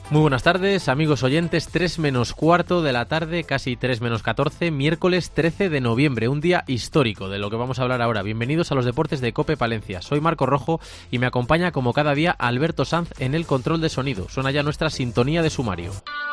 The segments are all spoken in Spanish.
Muy buenas tardes, amigos oyentes, 3 menos cuarto de la tarde, casi 3 menos 14, miércoles 13 de noviembre, un día histórico de lo que vamos a hablar ahora. Bienvenidos a los deportes de COPE Palencia. Soy Marco Rojo y me acompaña como cada día Alberto Sanz en el control de sonido. Suena ya nuestra sintonía de sumario.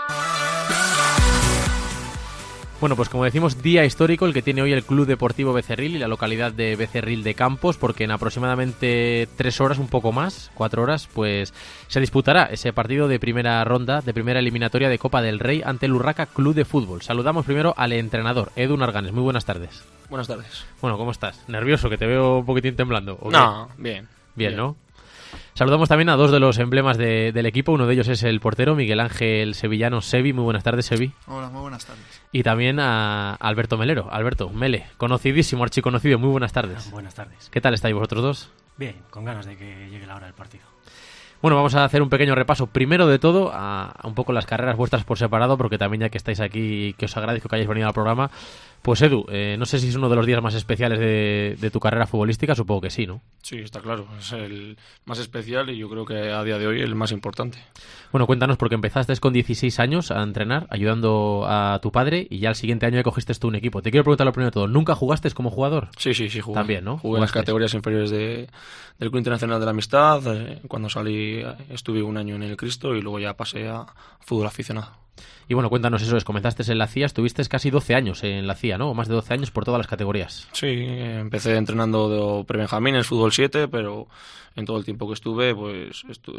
Bueno, pues como decimos, día histórico el que tiene hoy el Club Deportivo Becerril y la localidad de Becerril de Campos, porque en aproximadamente 3 horas, un poco más, 4 horas, pues se disputará ese partido de primera ronda, de primera eliminatoria de Copa del Rey ante el Urraca Club de Fútbol. Saludamos primero al entrenador, Edu Narganes. Muy buenas tardes. Buenas tardes. Bueno, ¿cómo estás? ¿Nervioso? Que te veo un poquitín temblando. ¿O no, qué? Bien. Bien, ¿no? Saludamos también a dos de los emblemas del equipo. Uno de ellos es el portero Miguel Ángel Sevillano Sevi. Muy buenas tardes, Sevi. Hola, muy buenas tardes. Y también a Alberto Melero. Alberto, Mele, conocidísimo, archiconocido. Muy buenas tardes. Buenas tardes. ¿Qué tal estáis vosotros dos? Bien, con ganas de que llegue la hora del partido. Bueno, vamos a hacer un pequeño repaso, primero de todo, a un poco las carreras vuestras por separado, porque también ya que estáis aquí, que os agradezco que hayáis venido al programa. Pues Edu, no sé si es uno de los días más especiales de tu carrera futbolística, supongo que sí, ¿no? Sí, está claro, es el más especial y yo creo que a día de hoy el más importante. Bueno, cuéntanos, porque empezaste con 16 años a entrenar, ayudando a tu padre, y ya el siguiente año ya cogiste tú un equipo. Te quiero preguntar lo primero de todo, ¿nunca jugaste como jugador? Sí, jugué. También, ¿no? Jugué en las categorías inferiores del Club Internacional de la Amistad. Cuando salí estuve un año en el Cristo y luego ya pasé a fútbol aficionado. Y bueno, cuéntanos eso, comenzaste en la CIA, estuviste casi 12 años en la CIA, ¿no? O más de 12 años por todas las categorías. Sí, empecé entrenando de prebenjamines, fútbol 7, pero en todo el tiempo que estuve, pues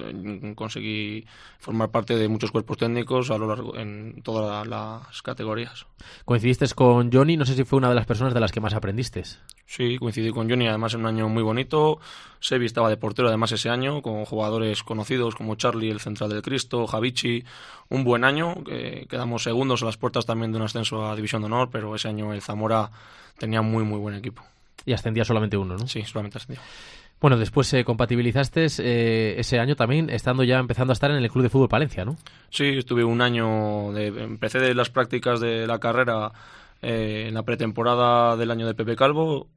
conseguí formar parte de muchos cuerpos técnicos a lo largo en todas las categorías. Coincidiste con Johnny, no sé si fue una de las personas de las que más aprendiste. Sí, coincidí con Johnny, además en un año muy bonito. Sevi estaba de portero además ese año, con jugadores conocidos como Charlie, el central del Cristo, Javichi. Un buen año, quedamos segundos a las puertas también de un ascenso a División de Honor, pero ese año el Zamora tenía muy buen equipo. Y ascendía solamente uno, ¿no? Sí, solamente ascendía. Bueno, después compatibilizaste ese año también, empezando a estar en el Club de Fútbol Palencia, ¿no? Sí, estuve un año, empecé de las prácticas de la carrera en la pretemporada del año de Pepe Calvo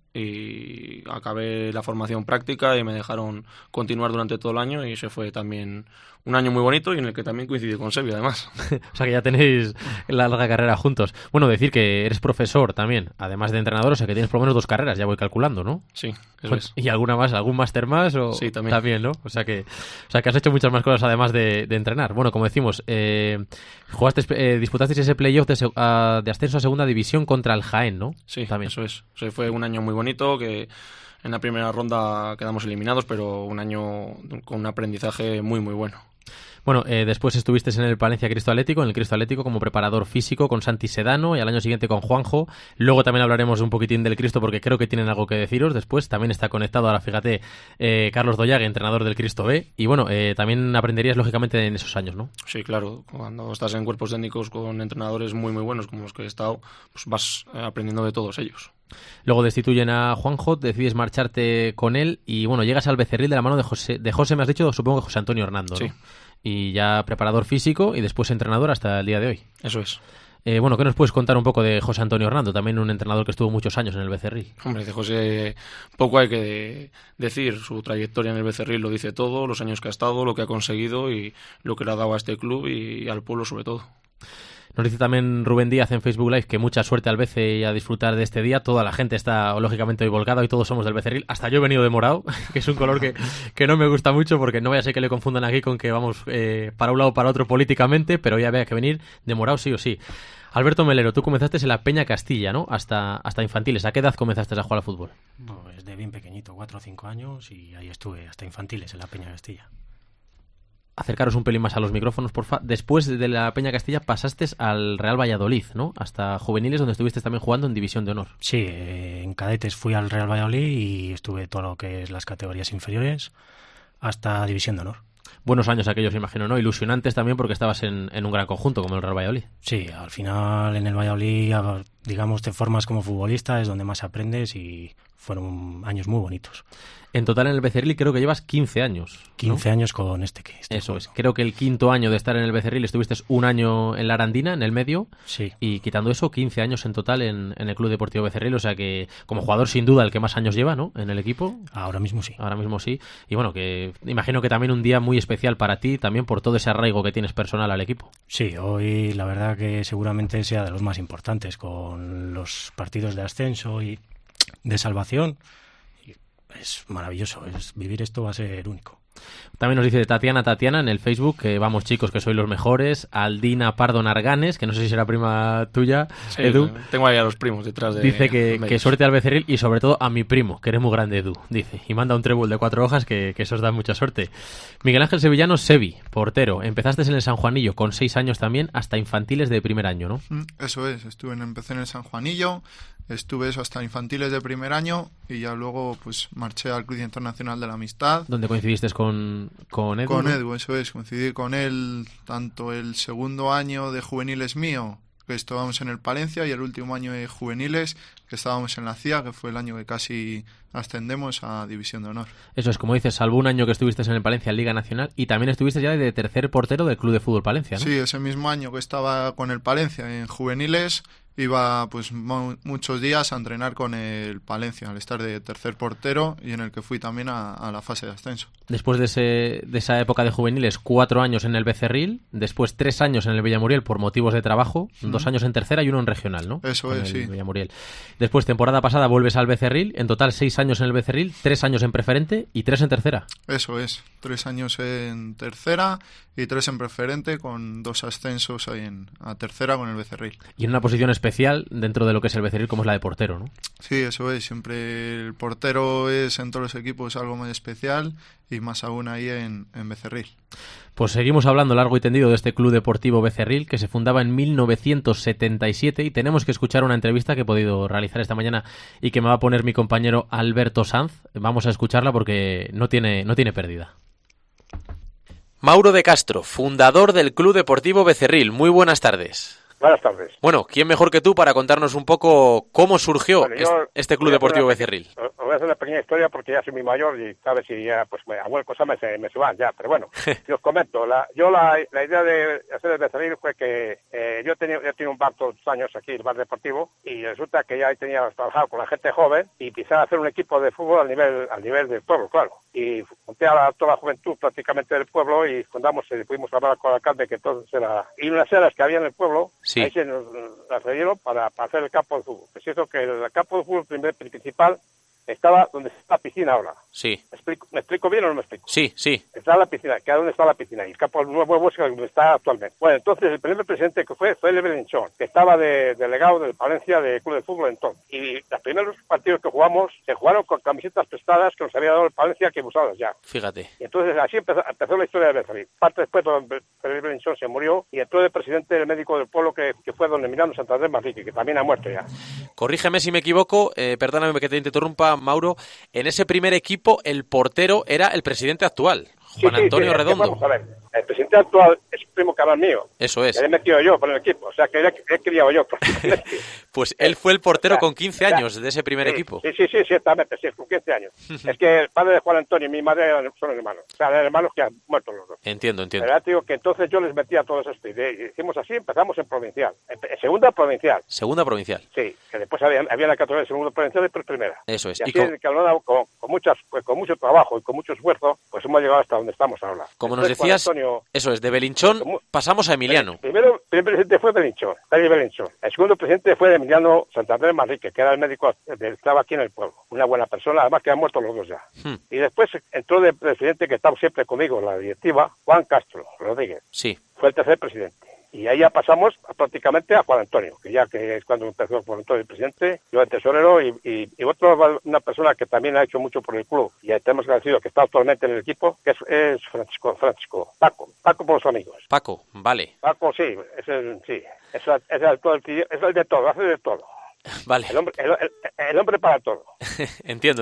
y acabé la formación práctica y me dejaron continuar durante todo el año y se fue también un año muy bonito y en el que también coincidí con Sevi además. O sea que ya tenéis la larga carrera juntos. Bueno, decir que eres profesor también, además de entrenador, o sea que tienes por lo menos 2 carreras, ya voy calculando, ¿no? Sí, eso es. ¿Y alguna más, algún máster más? Sí, también. ¿No? O sea que has hecho muchas más cosas además de entrenar. Bueno, como decimos, disputasteis ese playoff de ascenso a segunda división contra el Jaén, ¿no? Sí, también. Eso es. O sea, fue un año muy bonito que en la primera ronda quedamos eliminados, pero un año con un aprendizaje muy bueno. Bueno, después estuviste en el Palencia Cristo Atlético, en el Cristo Atlético como preparador físico con Santi Sedano y al año siguiente con Juanjo. Luego también hablaremos un poquitín del Cristo porque creo que tienen algo que deciros después. También está conectado ahora, fíjate, Carlos Doyague, entrenador del Cristo B. Y bueno, también aprenderías lógicamente en esos años, ¿no? Sí, claro. Cuando estás en cuerpos técnicos con entrenadores muy buenos como los que he estado, pues vas aprendiendo de todos ellos. Luego destituyen a Juanjo, decides marcharte con él y bueno, llegas al Becerril de la mano de José, me has dicho, supongo que José Antonio Hernando, ¿no? Sí. Y ya preparador físico y después entrenador hasta el día de hoy. Eso es. Bueno, ¿qué nos puedes contar un poco de José Antonio Hernando? También un entrenador que estuvo muchos años en el Becerril. Hombre, de José poco hay que decir. Su trayectoria en el Becerril lo dice todo, los años que ha estado, lo que ha conseguido y lo que le ha dado a este club y al pueblo sobre todo. Nos dice también Rubén Díaz en Facebook Live que mucha suerte al Bece y a disfrutar de este día. Toda la gente está lógicamente hoy volcada y todos somos del Becerril. Hasta yo he venido de morado, que es un color que no me gusta mucho porque no vaya a ser que le confundan aquí con que vamos para un lado o para otro políticamente, pero ya vea que venir de morado sí o sí. Alberto Melero, tú comenzaste en la Peña Castilla, ¿no? Hasta infantiles. ¿A qué edad comenzaste a jugar al fútbol? Pues de bien pequeñito, 4 o 5 años y ahí estuve hasta infantiles en la Peña Castilla. Acercaros un pelín más a los micrófonos, porfa. Después de la Peña Castilla pasaste al Real Valladolid, ¿no? Hasta juveniles, donde estuviste también jugando en División de Honor. Sí, en cadetes fui al Real Valladolid y estuve todo lo que es las categorías inferiores hasta División de Honor. Buenos años aquellos, imagino, ¿no? Ilusionantes también porque estabas en un gran conjunto como el Real Valladolid. Sí, al final en el Valladolid, digamos, te formas como futbolista, es donde más aprendes y fueron años muy bonitos. En total en el Becerril creo que llevas 15 años. 15 años con este Eso juego. es. Creo que el quinto año de estar en el Becerril estuviste un año en la Arandina, en el medio. Sí. Y quitando eso, 15 años en total en el Club Deportivo Becerril. O sea que como jugador sin duda el que más años lleva, ¿no? En el equipo. Ahora mismo sí. Ahora mismo sí. Y bueno, que imagino que también un día muy especial para ti, también por todo ese arraigo que tienes personal al equipo. Sí, hoy la verdad que seguramente sea de los más importantes con los partidos de ascenso y de salvación. Es maravilloso, vivir esto va a ser único. También nos dice Tatiana en el Facebook que vamos chicos, que sois los mejores. Aldina Pardo Narganes, que no sé si será prima tuya, Sí, Edu. tengo ahí a los primos detrás de... Dice que medios. suerte al Becerril y sobre todo a mi primo, que eres muy grande, Edu, dice. Y manda un trébol de 4 hojas que eso os da mucha suerte. Miguel Ángel Sevillano, Sevi, portero. Empezaste en el San Juanillo con 6 años también, hasta infantiles de primer año, ¿no? Eso es, empecé en el San Juanillo, estuve eso hasta infantiles de primer año y ya luego pues marché al Club Internacional de la Amistad. ¿Dónde coincidiste con Edu? Con ¿no? Edu, eso es, coincidí con él tanto el segundo año de juveniles mío, que estábamos en el Palencia, y el último año de juveniles, que estábamos en la CIA, que fue el año que casi ascendemos a División de Honor. Eso es, como dices, salvo un año que estuviste en el Palencia en Liga Nacional y también estuviste ya de tercer portero del Club de Fútbol Palencia, ¿no? Sí, ese mismo año que estaba con el Palencia en juveniles, iba pues muchos días a entrenar con el Palencia, al estar de tercer portero, y en el que fui también a la fase de ascenso. Después de esa época de juveniles, 4 años en el Becerril, después 3 años en el Villamuriel por motivos de trabajo, 2 años en tercera y 1 en regional, ¿no? Eso es, sí. Villamuriel. Después, temporada pasada, vuelves al Becerril, en total 6 años en el Becerril, 3 años en preferente y 3 en tercera. Eso es, 3 años en tercera y 3 en preferente, con 2 ascensos ahí a tercera con el Becerril. Y en una posición especial dentro de lo que es el Becerril, como es la de portero, ¿no? Sí, eso es, siempre el portero es en todos los equipos algo muy especial, y más aún ahí en Becerril. Pues seguimos hablando largo y tendido de este Club Deportivo Becerril, que se fundaba en 1977, y tenemos que escuchar una entrevista que he podido realizar esta mañana y que me va a poner mi compañero Alberto Sanz. Vamos a escucharla porque no tiene pérdida. Mauro de Castro, fundador del Club Deportivo Becerril. Muy buenas tardes. Buenas tardes. Bueno, ¿quién mejor que tú para contarnos un poco cómo surgió este Club Deportivo Becerril? Os voy a hacer una pequeña historia porque ya soy muy mayor y sabes si ya, pues, alguna cosa me se van ya, pero bueno, si os comento, la idea de hacer el Becerril fue que yo tenía un bar todos los años aquí, el bar deportivo, y resulta que ya tenía trabajado con la gente joven y empecé a hacer un equipo de fútbol al nivel del pueblo, claro. Y junté a toda la juventud prácticamente del pueblo y pudimos hablar con el alcalde, que entonces y unas eras que había en el pueblo. Sí. Ahí se nos las dieron para hacer el campo de fútbol. Es cierto que el campo de fútbol principal estaba donde está la piscina ahora. Sí. ¿Me explico bien o no me explico? Sí, sí. Está la piscina, que es donde está la piscina, y el campo nuevo es donde está actualmente. Bueno, entonces el primer presidente que fue el Belinchón, que estaba de delegado del Palencia de Club de Fútbol entonces. Y los primeros partidos que jugamos se jugaron con camisetas prestadas que nos había dado el Palencia, que usadas ya. Fíjate. Y entonces así empezó la historia de Becerril. Parte después, el Belinchón se murió y entró el presidente del médico del pueblo, que fue don Emiliano Santander Manrique, que también ha muerto ya. Corrígeme si me equivoco, perdóname que te interrumpa, Mauro. En ese primer equipo, el portero era el presidente actual, Juan Antonio Redondo. Vamos a ver, el presidente actual es un primo canal mío. Eso es. Le he metido yo por el equipo, o sea que le he criado yo. Pues él fue el portero con 15 años de ese primer equipo. Sí, exactamente, sí, con 15 años. Es que el padre de Juan Antonio y mi madre son hermanos. O sea, eran hermanos que han muerto los dos. Entiendo. Pero digo que entonces yo les metía a todos esto. Y hicimos así, empezamos en provincial. Segunda provincial. Segunda provincial. Sí, que después había la categoría de segunda provincial y después primera. Eso es. Y así con mucho trabajo y con mucho esfuerzo, pues hemos llegado hasta donde estamos ahora. Como nos decías, eso es, de Belinchón pasamos a Emiliano. El primer presidente fue Belinchón. El segundo presidente fue Emiliano Santander Manrique, que era el médico que estaba aquí en el pueblo. Una buena persona, además que han muerto los dos ya. Y después entró de presidente, que estaba siempre conmigo en la directiva, Juan Castro Rodríguez. Sí. Fue el tercer presidente. Y ahí ya pasamos prácticamente a Juan Antonio, que es cuando empezó Juan Antonio el presidente, yo el tesorero y una persona que también ha hecho mucho por el club. Y tenemos agradecido que está actualmente en el equipo, que es Francisco, Paco por los amigos. Paco, vale. Paco, sí, es el de todo, hace de todo. Vale. El hombre para todo. Entiendo.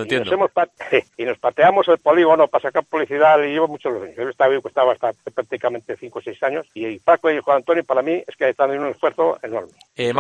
Y nos pateamos el polígono para sacar publicidad y llevo muchos años. Yo estaba hasta prácticamente 5 o 6 años y Paco y Juan Antonio para mí es que están en un esfuerzo enorme.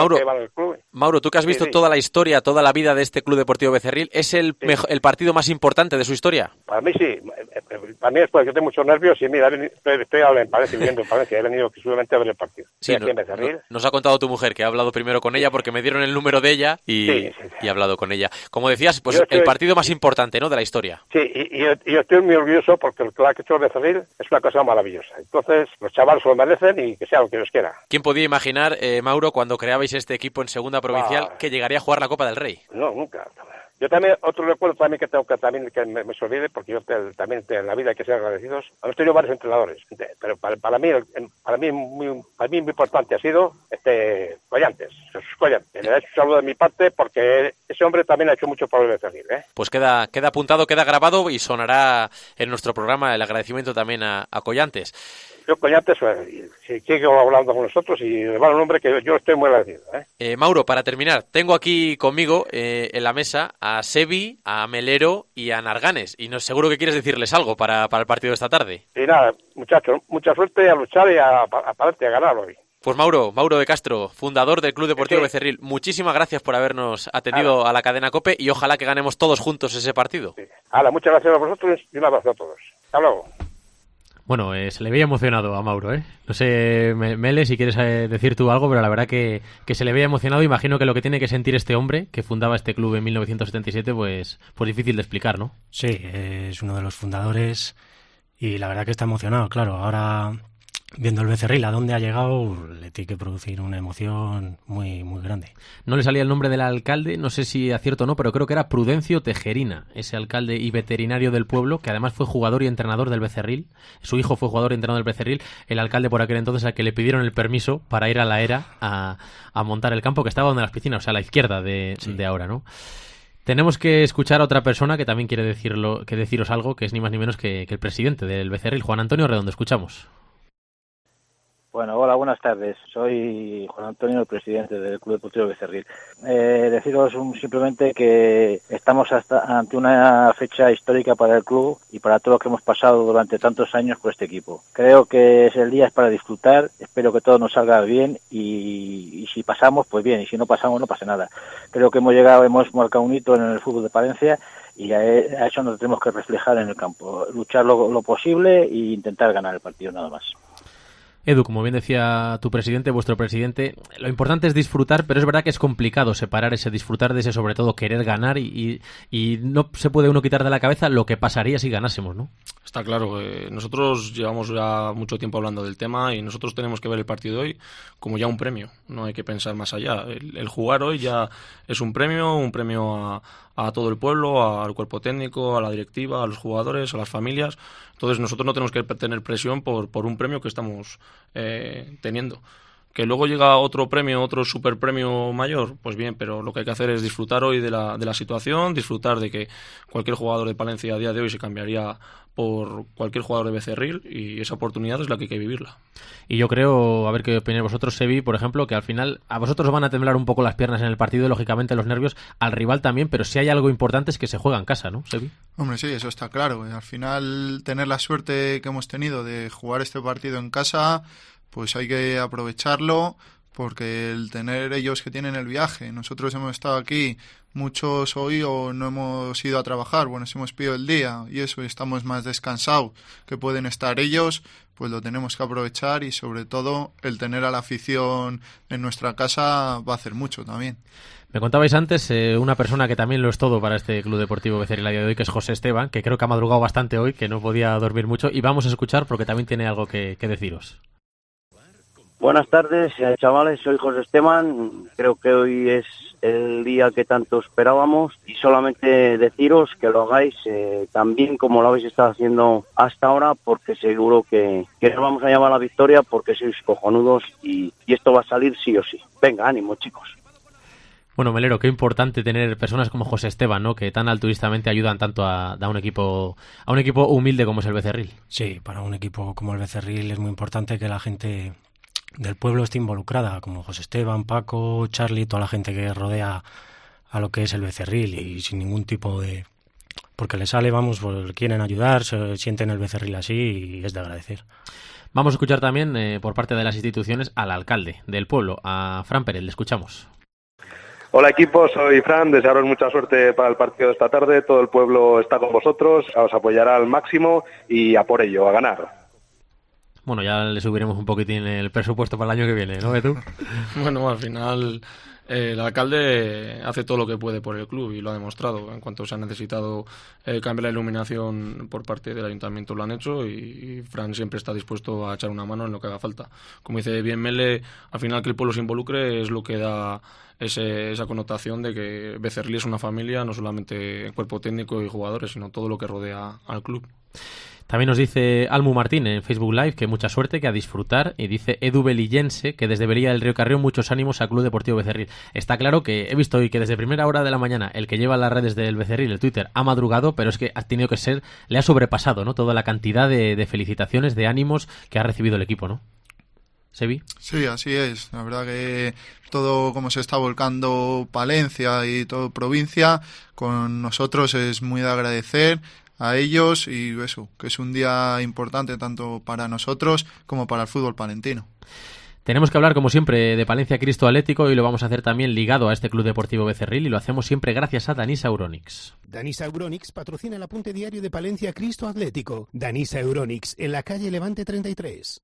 Mauro, tú que has visto toda la historia, toda la vida de este Club Deportivo Becerril, ¿es el partido más importante de su historia? Para mí sí. Para mí es porque yo tengo muchos nervios y mira, estoy ahora en Palencia, viviendo en Palencia, he venido exclusivamente a ver el partido. Sí, nos ha contado tu mujer que ha hablado primero con ella porque me dieron el número de ella y he hablado con ella. Como decías, pues el partido más importante, ¿no?, de la historia. Sí, y yo estoy muy orgulloso porque el que ha hecho el Becerril es una cosa maravillosa. Entonces, los chavales se lo merecen y que sea lo que Dios quiera. ¿Quién podía imaginar, Mauro, cuando creabais este equipo en Segunda Provincial, que llegaría a jugar la Copa del Rey? No, nunca. Yo también, otro recuerdo también que tengo que me se olvide, porque yo también en la vida hay que ser agradecidos. Hemos tenido varios entrenadores, pero para mí muy importante ha sido Collantes, Jesús Collantes. Le doy un saludo de mi parte porque ese hombre también ha hecho mucho por el Becerril, ¿eh? Pues queda apuntado, queda grabado y sonará en nuestro programa el agradecimiento también a Collantes. Yo Collantes, si sigo hablando con nosotros y le va un nombre que yo estoy muy agradecido, ¿eh? Mauro, para terminar, tengo aquí conmigo en la mesa a Sebi, a Melero y a Narganes, y no seguro que quieres decirles algo para el partido de esta tarde. Y nada, muchachos, mucha suerte a luchar y a ganarlo hoy. Pues Mauro de Castro, fundador del Club Deportivo Becerril, muchísimas gracias por habernos atendido a la cadena COPE y ojalá que ganemos todos juntos ese partido. Sí. Muchas gracias a vosotros y un abrazo a todos. Hasta luego. Bueno, se le veía emocionado a Mauro, ¿eh? No sé, Mele, si quieres decir tú algo, pero la verdad que se le veía emocionado. Imagino que lo que tiene que sentir este hombre que fundaba este club en 1977, pues difícil de explicar, ¿no? Sí, es uno de los fundadores y la verdad que está emocionado, claro. Ahora, viendo el Becerril a dónde ha llegado, le tiene que producir una emoción muy, muy grande. No le salía el nombre del alcalde, no sé si acierto o no, pero creo que era Prudencio Tejerina, ese alcalde y veterinario del pueblo, que además fue jugador y entrenador del Becerril. Su hijo fue jugador y entrenador del Becerril, el alcalde por aquel entonces al que le pidieron el permiso para ir a la era a montar el campo, que estaba donde las piscinas, o sea, a la izquierda de ahora, ¿no? Tenemos que escuchar a otra persona que también quiere deciros algo, que es ni más ni menos que el presidente del Becerril, Juan Antonio Redondo. Escuchamos. Bueno, hola, buenas tardes. Soy Juan Antonio, el presidente del Club Deportivo Becerril. Deciros simplemente que estamos ante una fecha histórica para el club y para todo lo que hemos pasado durante tantos años por este equipo. Creo que el día es para disfrutar, espero que todo nos salga bien y si pasamos, pues bien, y si no pasamos, no pasa nada. Creo que hemos marcado un hito en el fútbol de Palencia y a eso nos tenemos que reflejar en el campo. Luchar lo posible e intentar ganar el partido, nada más. Edu, como bien decía tu presidente, vuestro presidente, lo importante es disfrutar, pero es verdad que es complicado separar ese disfrutar de ese, sobre todo, querer ganar y no se puede uno quitar de la cabeza lo que pasaría si ganásemos, ¿no? Está claro, nosotros llevamos ya mucho tiempo hablando del tema y nosotros tenemos que ver el partido hoy como ya un premio, no hay que pensar más allá. El jugar hoy ya es un premio a todo el pueblo, al cuerpo técnico, a la directiva, a los jugadores, a las familias. Entonces nosotros no tenemos que tener presión por un premio que estamos teniendo. Que luego llega otro premio, otro super premio mayor, pues bien, pero lo que hay que hacer es disfrutar hoy de la situación, disfrutar de que cualquier jugador de Palencia a día de hoy se cambiaría por cualquier jugador de Becerril y esa oportunidad es la que hay que vivirla. Y yo creo, a ver qué opináis vosotros, Sebi, por ejemplo, que al final a vosotros os van a temblar un poco las piernas en el partido y lógicamente los nervios, al rival también, pero si hay algo importante es que se juega en casa, ¿no, Sebi? Hombre, sí, eso está claro. Al final, tener la suerte que hemos tenido de jugar este partido en casa, pues hay que aprovecharlo, porque el tener ellos que tienen el viaje, nosotros hemos estado aquí, muchos hoy o no hemos ido a trabajar, bueno, si hemos pillado el día y eso, y estamos más descansados que pueden estar ellos, pues lo tenemos que aprovechar y sobre todo el tener a la afición en nuestra casa va a hacer mucho también. Me contabais antes una persona que también lo es todo para este Club Deportivo Becerril a día de hoy, que es José Esteban, que creo que ha madrugado bastante hoy, que no podía dormir mucho, y vamos a escuchar porque también tiene algo que deciros. Buenas tardes, chavales, soy José Esteban. Creo que hoy es el día que tanto esperábamos y solamente deciros que lo hagáis tan bien como lo habéis estado haciendo hasta ahora, porque seguro que nos vamos a llevar la victoria porque sois cojonudos y esto va a salir sí o sí. Venga, ánimo, chicos. Bueno, Melero, qué importante tener personas como José Esteban, ¿no?, que tan altruistamente ayudan tanto a un equipo humilde como es el Becerril. Sí, para un equipo como el Becerril es muy importante que la gente del pueblo esté involucrada, como José Esteban, Paco, Charlie, toda la gente que rodea a lo que es el Becerril, y sin ningún tipo de... porque le sale, vamos, pues quieren ayudar, se sienten el Becerril así y es de agradecer. Vamos a escuchar también por parte de las instituciones al alcalde del pueblo, a Fran Pérez. Le escuchamos. Hola equipo, soy Fran, desearos mucha suerte para el partido de esta tarde, todo el pueblo está con vosotros, os apoyará al máximo y a por ello, a ganar. Bueno, ya le subiremos un poquitín el presupuesto para el año que viene, ¿no, Edu? Bueno, al final el alcalde hace todo lo que puede por el club y lo ha demostrado. En cuanto se ha necesitado cambiar la iluminación por parte del ayuntamiento lo han hecho y Fran siempre está dispuesto a echar una mano en lo que haga falta. Como dice bien Mele, al final que el pueblo se involucre es lo que da esa connotación de que Becerril es una familia, no solamente cuerpo técnico y jugadores, sino todo lo que rodea al club. También nos dice Almu Martín en Facebook Live que mucha suerte, que a disfrutar, y dice Edu Belillense que desde Belilla del Río Carrión muchos ánimos al Club Deportivo Becerril. Está claro que he visto hoy que desde primera hora de la mañana el que lleva las redes del Becerril, el Twitter, ha madrugado, pero es que ha tenido que ser, le ha sobrepasado, ¿no? Toda la cantidad de felicitaciones, de ánimos que ha recibido el equipo, ¿no? ¿Sebi? Sí, así es. La verdad que todo como se está volcando Palencia y todo provincia, con nosotros es muy de agradecer a ellos y eso, que es un día importante tanto para nosotros como para el fútbol palentino. Tenemos que hablar, como siempre, de Palencia Cristo Atlético y lo vamos a hacer también ligado a este Club Deportivo Becerril y lo hacemos siempre gracias a Danisa Euronics. Danisa Euronics patrocina el apunte diario de Palencia Cristo Atlético. Danisa Euronics, en la calle Levante 33.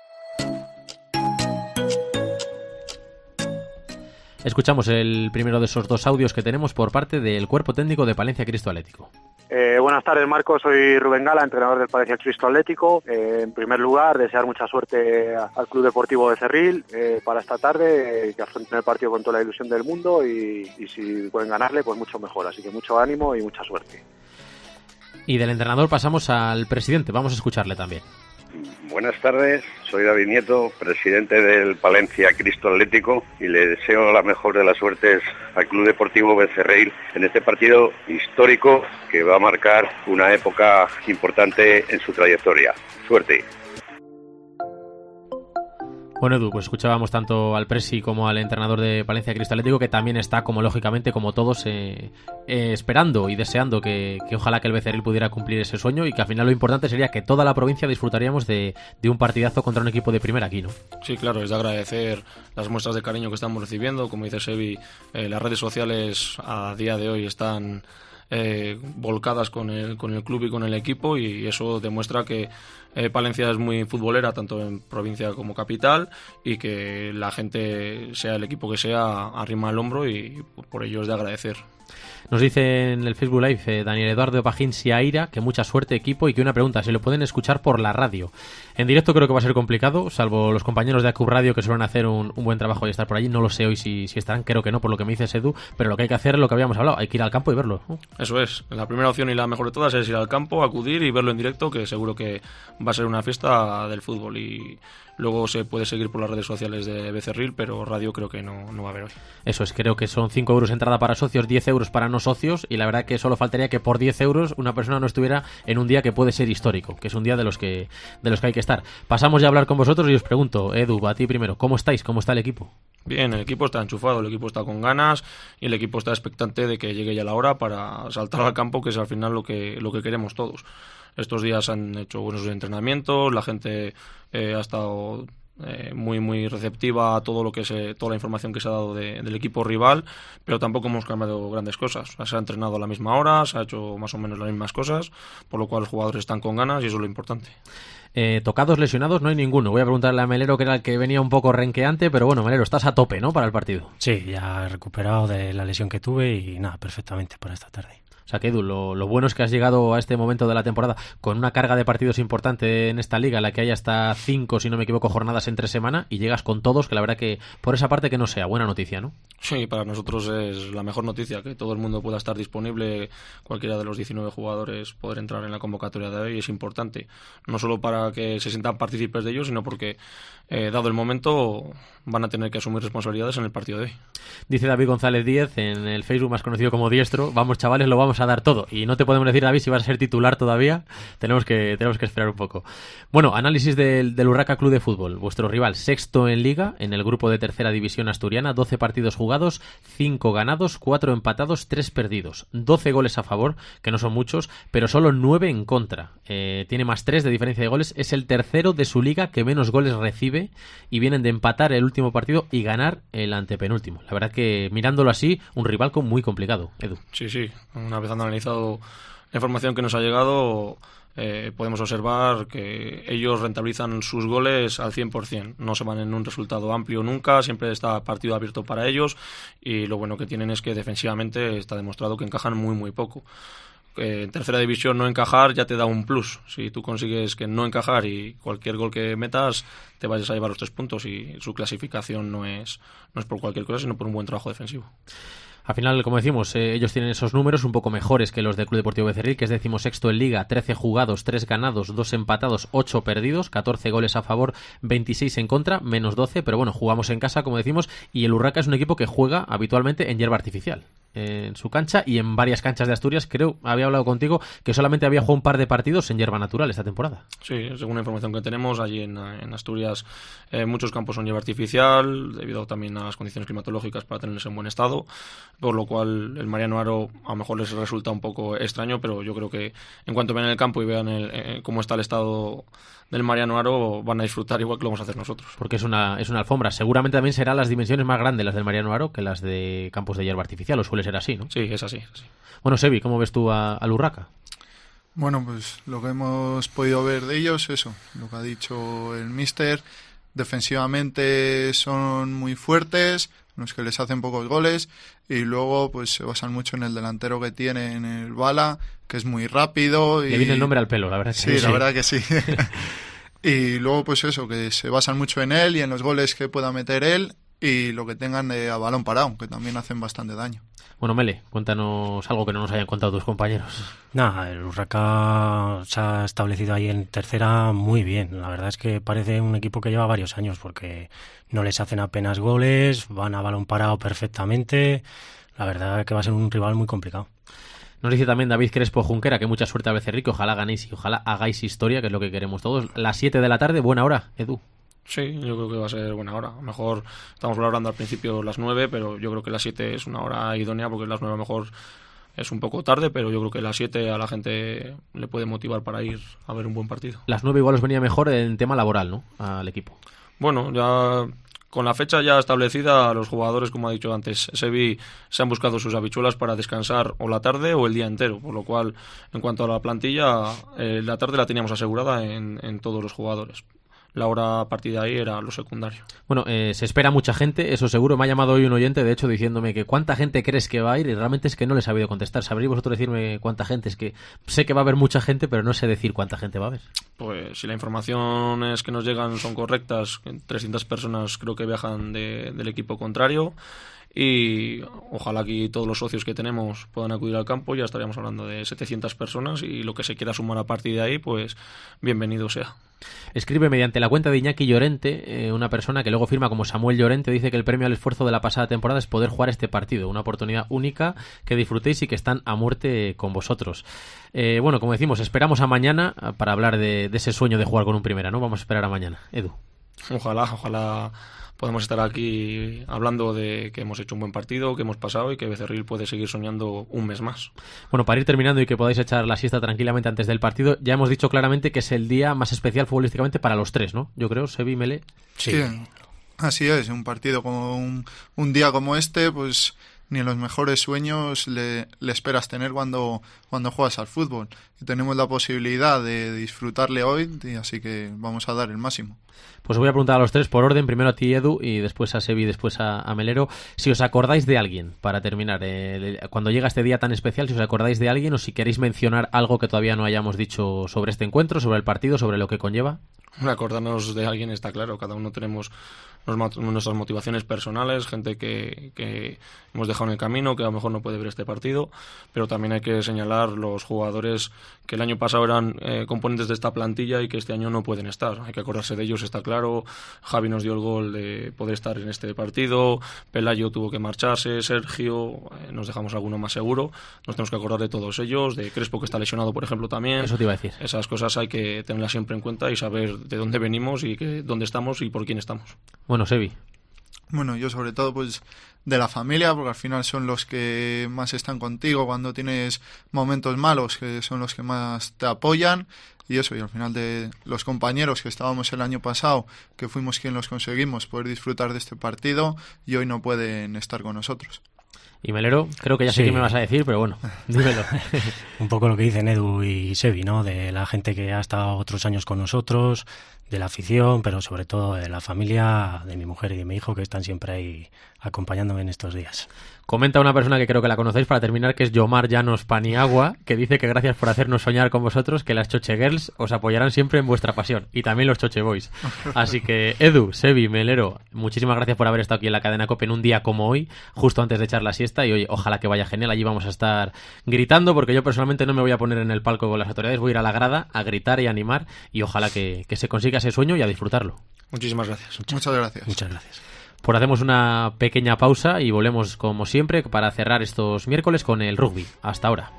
Escuchamos el primero de esos dos audios que tenemos por parte del cuerpo técnico de Palencia Cristo Atlético. Buenas tardes, Marcos. Soy Rubén Gala, entrenador del Palencia Cristo Atlético. En primer lugar, desear mucha suerte al Club Deportivo Becerril para esta tarde, que afronten el partido con toda la ilusión del mundo y si pueden ganarle, pues mucho mejor. Así que mucho ánimo y mucha suerte. Y del entrenador pasamos al presidente. Vamos a escucharle también. Buenas tardes, soy David Nieto, presidente del Palencia Cristo Atlético y le deseo la mejor de las suertes al Club Deportivo Becerril en este partido histórico que va a marcar una época importante en su trayectoria. Suerte. Bueno, Edu, pues escuchábamos tanto al presi como al entrenador de Palencia Cristo Atlético, que también está, como lógicamente, como todos, esperando y deseando que ojalá que el Becerril pudiera cumplir ese sueño y que al final lo importante sería que toda la provincia disfrutaríamos de un partidazo contra un equipo de primera aquí, ¿no? Sí, claro, es de agradecer las muestras de cariño que estamos recibiendo. Como dice Sebi, las redes sociales a día de hoy están volcadas con el club y con el equipo y eso demuestra que Palencia es muy futbolera tanto en provincia como capital y que la gente, sea el equipo que sea, arrima el hombro y por ello es de agradecer. Nos dice en el Facebook Live Daniel Eduardo Pajín Siaira que mucha suerte equipo y que una pregunta, si lo pueden escuchar por la radio. En directo creo que va a ser complicado, salvo los compañeros de ACU Radio que suelen hacer un buen trabajo y estar por allí. No lo sé hoy si estarán, creo que no, por lo que me dice Edu, pero lo que hay que hacer es lo que habíamos hablado, hay que ir al campo y verlo. Eso es, la primera opción y la mejor de todas es ir al campo, acudir y verlo en directo, que seguro que va a ser una fiesta del fútbol y luego se puede seguir por las redes sociales de Becerril, pero radio creo que no va a haber hoy. Eso es, creo que son 5 euros entrada para socios, 10 euros para no socios y la verdad que solo faltaría que por 10 euros una persona no estuviera en un día que puede ser histórico, que es un día de los que hay que estar. Pasamos ya a hablar con vosotros y os pregunto, Edu, a ti primero, ¿cómo estáis? ¿Cómo está el equipo? Bien, el equipo está enchufado, el equipo está con ganas y el equipo está expectante de que llegue ya la hora para saltar al campo, que es al final lo que queremos todos. Estos días han hecho buenos entrenamientos, la gente ha estado muy receptiva a todo toda la información que se ha dado del equipo rival, pero tampoco hemos cambiado grandes cosas. Se ha entrenado a la misma hora, se ha hecho más o menos las mismas cosas, por lo cual los jugadores están con ganas y eso es lo importante. Tocados, lesionados, no hay ninguno. Voy a preguntarle a Melero, que era el que venía un poco renqueante, pero bueno, Melero, estás a tope, ¿no?, para el partido. Sí, ya he recuperado de la lesión que tuve y nada, perfectamente para esta tarde. O sea que, Edu, lo bueno es que has llegado a este momento de la temporada con una carga de partidos importante en esta liga, en la que hay hasta 5, si no me equivoco, jornadas entre semana, y llegas con todos, que la verdad que por esa parte que no sea buena noticia, ¿no? Sí, para nosotros es la mejor noticia, que todo el mundo pueda estar disponible, cualquiera de los 19 jugadores poder entrar en la convocatoria de hoy es importante, no solo para que se sientan partícipes de ello, sino porque, dado el momento, van a tener que asumir responsabilidades en el partido de hoy. Dice David González Díez en el Facebook más conocido como Diestro, vamos chavales, lo vamos vamos a dar todo. Y no te podemos decir, David, si vas a ser titular todavía. Tenemos que esperar un poco. Bueno, análisis del Urraca Club de Fútbol. Vuestro rival, sexto en Liga, en el grupo de tercera división asturiana, 12 partidos jugados, 5 ganados, 4 empatados, 3 perdidos. 12 goles a favor, que no son muchos, pero solo 9 en contra. Tiene más 3 de diferencia de goles. Es el tercero de su liga que menos goles recibe, y vienen de empatar el último partido y ganar el antepenúltimo. La verdad que, mirándolo así, un rival muy complicado, Edu. Sí. Una vez analizado la información que nos ha llegado, podemos observar que ellos rentabilizan sus goles al 100%. No se van en un resultado amplio nunca, siempre está partido abierto para ellos, y lo bueno que tienen es que defensivamente está demostrado que encajan muy poco. En tercera división no encajar ya te da un plus. Si tú consigues que no encajar y cualquier gol que metas te vayas a llevar los 3 puntos, y su clasificación no es por cualquier cosa, sino por un buen trabajo defensivo. Al final, como decimos, ellos tienen esos números un poco mejores que los del Club Deportivo Becerril, que es 16º en Liga, 13 jugados, 3 ganados, 2 empatados, 8 perdidos, 14 goles a favor, 26 en contra, menos 12, pero bueno, jugamos en casa, como decimos, y el Urraca es un equipo que juega habitualmente en hierba artificial, en su cancha y en varias canchas de Asturias. Creo, había hablado contigo, que solamente había jugado un par de partidos en hierba natural esta temporada. Sí, según la información que tenemos, allí en Asturias muchos campos son hierba artificial, debido también a las condiciones climatológicas para tenerlos en buen estado, por lo cual el Mariano Aro a lo mejor les resulta un poco extraño, pero yo creo que en cuanto vean el campo y vean cómo está el estado del Mariano Aro, van a disfrutar igual que lo vamos a hacer nosotros. Porque es una alfombra. Seguramente también serán las dimensiones más grandes las del Mariano Aro que las de campos de hierba artificial, o suele ser así, ¿no? Sí, es así. Bueno, Sebi, ¿cómo ves tú al Urraca? Bueno, pues lo que hemos podido ver de ellos, eso, lo que ha dicho el míster. Defensivamente son muy fuertes, los que les hacen pocos goles, y luego pues se basan mucho en el delantero que tiene, en el Bala, que es muy rápido. Le viene el nombre al pelo, la verdad. Sí, la verdad que sí. Y luego pues eso, que se basan mucho en él y en los goles que pueda meter él, y lo que tengan a balón parado, que también hacen bastante daño. Bueno, Mele, cuéntanos algo que no nos hayan contado tus compañeros. Nada, el Urraca se ha establecido ahí en tercera muy bien. La verdad es que parece un equipo que lleva varios años, porque no les hacen apenas goles, van a balón parado perfectamente. La verdad es que va a ser un rival muy complicado. Nos dice también David Crespo Junquera que mucha suerte a Becerril, que ojalá ganéis y ojalá hagáis historia, que es lo que queremos todos. Las 7 de la tarde, buena hora, Edu. Sí, yo creo que va a ser buena hora. A lo mejor estamos hablando al principio las 9, pero yo creo que las 7 es una hora idónea, porque las 9 a lo mejor es un poco tarde, pero yo creo que las 7 a la gente le puede motivar para ir a ver un buen partido. Las 9 igual os venía mejor en tema laboral, ¿no?, al equipo. Bueno, ya con la fecha ya establecida, los jugadores, como ha dicho antes Sebi, se han buscado sus habichuelas para descansar o la tarde o el día entero, por lo cual, en cuanto a la plantilla, la tarde la teníamos asegurada en todos los jugadores. La hora a partir de ahí era lo secundario. Bueno, se espera mucha gente, eso seguro. Me ha llamado hoy un oyente, de hecho, diciéndome que cuánta gente crees que va a ir, y realmente es que no les ha sabido contestar. ¿Sabréis vosotros decirme cuánta gente? Es que sé que va a haber mucha gente, pero no sé decir cuánta gente va a haber. Pues si las informaciones que nos llegan son correctas, 300 personas creo que viajan del equipo contrario, y ojalá aquí todos los socios que tenemos puedan acudir al campo. Ya estaríamos hablando de 700 personas, y lo que se quiera sumar a partir de ahí, pues bienvenido sea. Escribe mediante la cuenta de Iñaki Llorente, una persona que luego firma como Samuel Llorente, dice que el premio al esfuerzo de la pasada temporada es poder jugar este partido, una oportunidad única, que disfrutéis y que están a muerte con vosotros. Bueno, como decimos, esperamos a mañana para hablar de ese sueño de jugar con un primera, ¿no? Vamos a esperar a mañana. Edu. Ojalá podemos estar aquí hablando de que hemos hecho un buen partido, que hemos pasado, y que Becerril puede seguir soñando un mes más. Bueno, para ir terminando y que podáis echar la siesta tranquilamente antes del partido, ya hemos dicho claramente que es el día más especial futbolísticamente para los tres, ¿no? Yo creo, Sebi, Mele. Sí, así es. Un partido como un día como este, pues ni en los mejores sueños le esperas tener cuando juegas al fútbol. Y tenemos la posibilidad de disfrutarle hoy, y así que vamos a dar el máximo. Pues os voy a preguntar a los tres por orden, primero a ti, Edu, y después a Sebi, después a Melero, si os acordáis de alguien, para terminar, cuando llega este día tan especial, si os acordáis de alguien o si queréis mencionar algo que todavía no hayamos dicho sobre este encuentro, sobre el partido, sobre lo que conlleva. Acordarnos de alguien está claro, cada uno tenemos nuestras motivaciones personales, gente que hemos dejado dejado en el camino, que a lo mejor no puede ver este partido, pero también hay que señalar los jugadores que el año pasado eran componentes de esta plantilla y que este año no pueden estar. Hay que acordarse de ellos, está claro. Javi nos dio el gol de poder estar en este partido, Pelayo tuvo que marcharse, Sergio, nos dejamos alguno más seguro. Nos tenemos que acordar de todos ellos, de Crespo, que está lesionado, por ejemplo, también. Eso te iba a decir. Esas cosas hay que tenerlas siempre en cuenta y saber de dónde venimos y dónde estamos y por quién estamos. Bueno, Sebi. Bueno, yo sobre todo pues de la familia, porque al final son los que más están contigo cuando tienes momentos malos, que son los que más te apoyan, y eso, y al final de los compañeros que estábamos el año pasado, que fuimos quien los conseguimos poder disfrutar de este partido, y hoy no pueden estar con nosotros. Y Melero, creo que ya sé qué me vas a decir, pero bueno, dímelo. Un poco lo que dicen Edu y Sebi, ¿no? De la gente que ha estado otros años con nosotros, de la afición, pero sobre todo de la familia, de mi mujer y de mi hijo, que están siempre ahí acompañándome en estos días. Comenta una persona que creo que la conocéis para terminar, que es Yomar Llanos Paniagua, que dice que gracias por hacernos soñar con vosotros, que las Choche Girls os apoyarán siempre en vuestra pasión, y también los Choche Boys. Así que Edu, Sebi, Melero, muchísimas gracias por haber estado aquí en la Cadena COPE en un día como hoy, justo antes de echar la siesta, y oye, ojalá que vaya genial. Allí vamos a estar gritando, porque yo personalmente no me voy a poner en el palco con las autoridades, voy a ir a la grada a gritar y animar, y ojalá que se consiga ese sueño y a disfrutarlo. Muchísimas gracias. Muchas gracias. Muchas gracias. Pues hacemos una pequeña pausa y volvemos como siempre para cerrar estos miércoles con el rugby. Hasta ahora.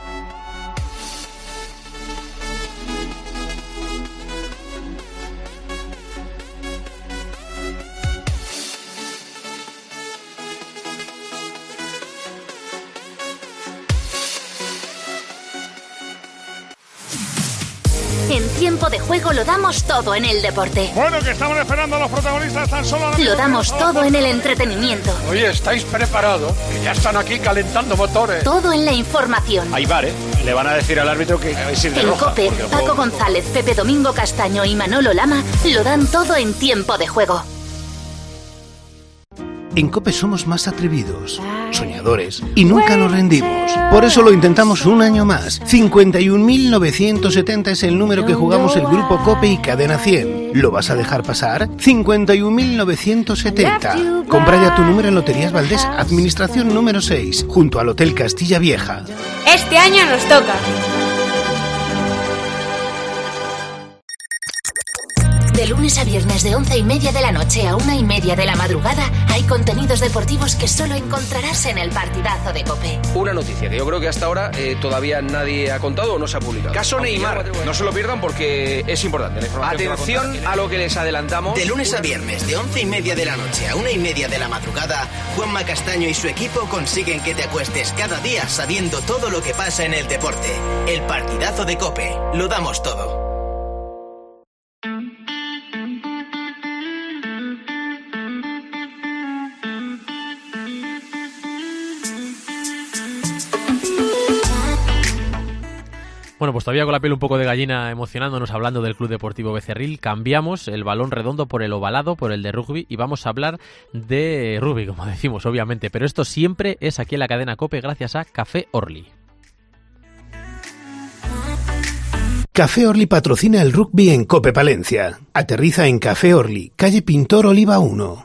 En Tiempo de Juego lo damos todo en el deporte. Bueno, que estamos esperando a los protagonistas tan solo. Lo damos todo en el entretenimiento. Oye, ¿estáis preparados? Que ya están aquí calentando motores. Todo en la información. Hay VAR, ¿eh? Le van a decir al árbitro que es ir de roja. En COPE, Paco González, Pepe Domingo Castaño y Manolo Lama lo dan todo en Tiempo de Juego. En COPE somos más atrevidos, soñadores y nunca nos rendimos. Por eso lo intentamos un año más. 51.970 es el número que jugamos el Grupo COPE y Cadena 100. ¿Lo vas a dejar pasar? 51.970. Compra ya tu número en Loterías Valdés, Administración número 6, junto al Hotel Castilla Vieja. Este año nos toca. De lunes a viernes de 11:30 de la noche a 1:30 de la madrugada hay contenidos deportivos que solo encontrarás en el Partidazo de COPE. Una noticia que yo creo que hasta ahora todavía nadie ha contado o no se ha publicado. Caso Neymar. No se lo pierdan porque es importante. Atención a lo que les adelantamos. De lunes a viernes de 11:30 de la noche a 1:30 de la madrugada, Juanma Castaño y su equipo consiguen que te acuestes cada día sabiendo todo lo que pasa en el deporte. El Partidazo de COPE. Lo damos todo. Bueno, pues todavía con la piel un poco de gallina emocionándonos hablando del Club Deportivo Becerril, cambiamos el balón redondo por el ovalado, por el de rugby, y vamos a hablar de rugby, como decimos, obviamente, pero esto siempre es aquí en la Cadena COPE gracias a Café Orly. Café Orly patrocina el rugby en COPE Palencia. Aterriza en Café Orly, calle Pintor Oliva 1.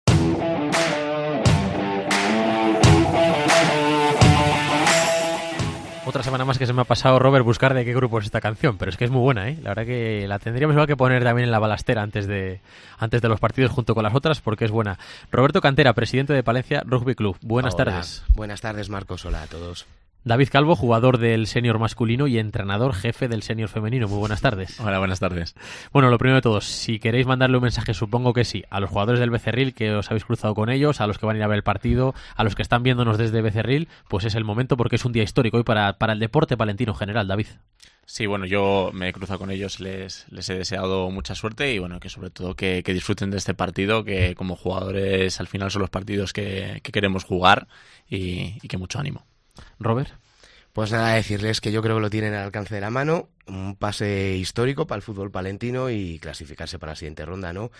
Otra semana más que se me ha pasado, Robert, buscar de qué grupo es esta canción, pero es que es muy buena, ¿eh? La verdad que la tendríamos igual que poner también en la balastera antes de los partidos junto con las otras, porque es buena. Roberto Cantera, presidente de Palencia Rugby Club. Buenas tardes. Buenas tardes, Marcos. Hola a todos. David Calvo, jugador del senior masculino y entrenador jefe del senior femenino. Muy buenas tardes. Hola, buenas tardes. Bueno, lo primero de todo, si queréis mandarle un mensaje, supongo que sí, a los jugadores del Becerril, que os habéis cruzado con ellos, a los que van a ir a ver el partido, a los que están viéndonos desde Becerril, pues es el momento porque es un día histórico hoy para el deporte palentino en general, David. Sí, bueno, yo me he cruzado con ellos, les he deseado mucha suerte y bueno, que sobre todo que disfruten de este partido, que como jugadores al final son los partidos que queremos jugar y que mucho ánimo. Robert. Pues nada, decirles que yo creo que lo tienen al alcance de la mano, un pase histórico para el fútbol palentino y clasificarse para la siguiente ronda, ¿no?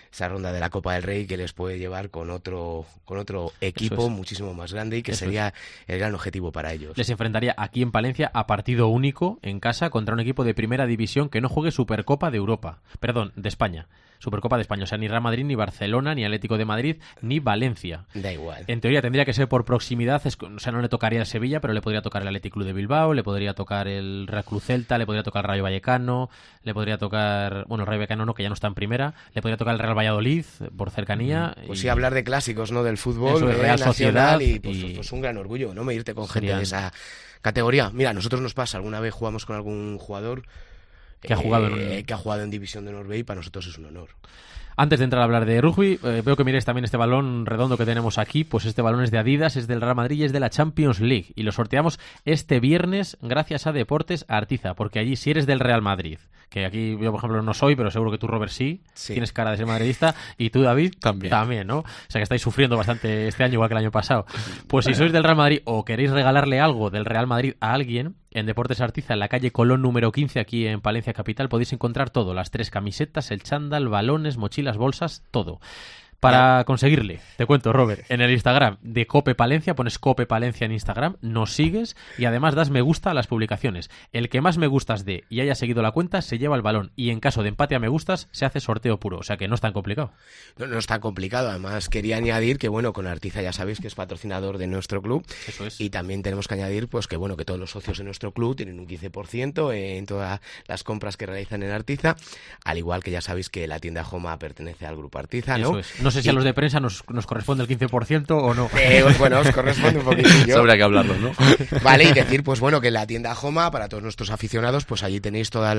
ronda de la Copa del Rey, que les puede llevar con otro equipo muchísimo más grande y que sería el gran objetivo para ellos. Les enfrentaría aquí en Palencia a partido único en casa contra un equipo de primera división que no juegue Supercopa de España. Supercopa de España, o sea, ni Real Madrid, ni Barcelona, ni Atlético de Madrid, ni Valencia. Da igual. En teoría tendría que ser por proximidad, o sea, no le tocaría el Sevilla, pero le podría tocar el Athletic Club de Bilbao, le podría tocar el Real Club Celta, le podría tocar el Rayo Vallecano, le podría tocar, bueno, el Rayo Vallecano no, que ya no está en primera, le podría tocar el Real Valladolid por cercanía. Pues sí, hablar de clásicos, ¿no? Del fútbol, Real Sociedad y pues un gran orgullo, ¿no? Medirte con gente de esa categoría. Mira, a nosotros nos pasa, alguna vez jugamos con algún jugador que ha jugado en División de Honor B y para nosotros es un honor. Antes de entrar a hablar de rugby, veo que miréis también este balón redondo que tenemos aquí. Pues este balón es de Adidas, es del Real Madrid y es de la Champions League. Y lo sorteamos este viernes gracias a Deportes Artiza, porque allí si eres del Real Madrid, que aquí yo por ejemplo no soy, pero seguro que tú, Robert, sí. Tienes cara de ser madridista, y tú, David, también, ¿no? O sea que estáis sufriendo bastante este año, igual que el año pasado. Pues si sois del Real Madrid o queréis regalarle algo del Real Madrid a alguien, en Deportes Artiza, en la calle Colón número 15, aquí en Palencia Capital, podéis encontrar todo: las 3 camisetas, el chándal, balones, mochilas, bolsas, todo. Para conseguirle, te cuento, Robert, en el Instagram de Cope Palencia, pones Cope Palencia en Instagram, nos sigues y además das me gusta a las publicaciones. El que más me gustas dé y haya seguido la cuenta se lleva el balón, y en caso de empate a me gustas se hace sorteo puro, o sea que no es tan complicado. No es tan complicado. Además quería añadir que bueno, con Artiza ya sabéis que es patrocinador de nuestro club. Eso es. Y también tenemos que añadir pues que bueno, que todos los socios de nuestro club tienen un 15% en todas las compras que realizan en Artiza, al igual que ya sabéis que la tienda Joma pertenece al grupo Artiza, ¿no? Eso es. No sé si a los de prensa nos corresponde el 15% o no. Bueno, os corresponde un poquitillo. Sobre hay que hablarlo, ¿no? Vale, y decir, pues bueno, que en la tienda Joma, para todos nuestros aficionados, pues allí tenéis toda